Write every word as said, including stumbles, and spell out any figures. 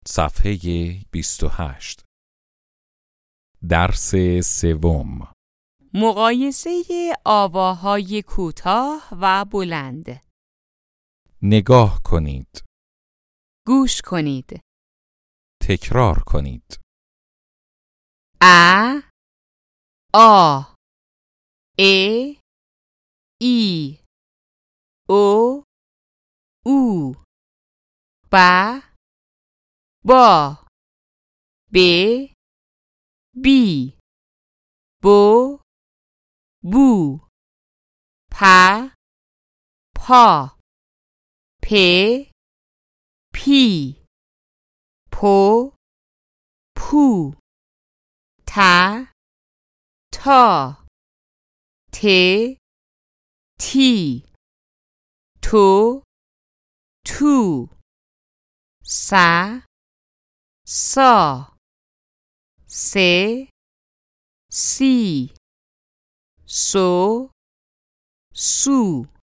صفحه بیست و هشت. درس سوم. مقایسه آواهای کوتاه و بلند. نگاه کنید. گوش کنید. تکرار کنید. ا آ ای ای او او ب با ب بی بو بو پ پا پ پی پو پو ت تا ت تی تو تو س سا س سی سو سو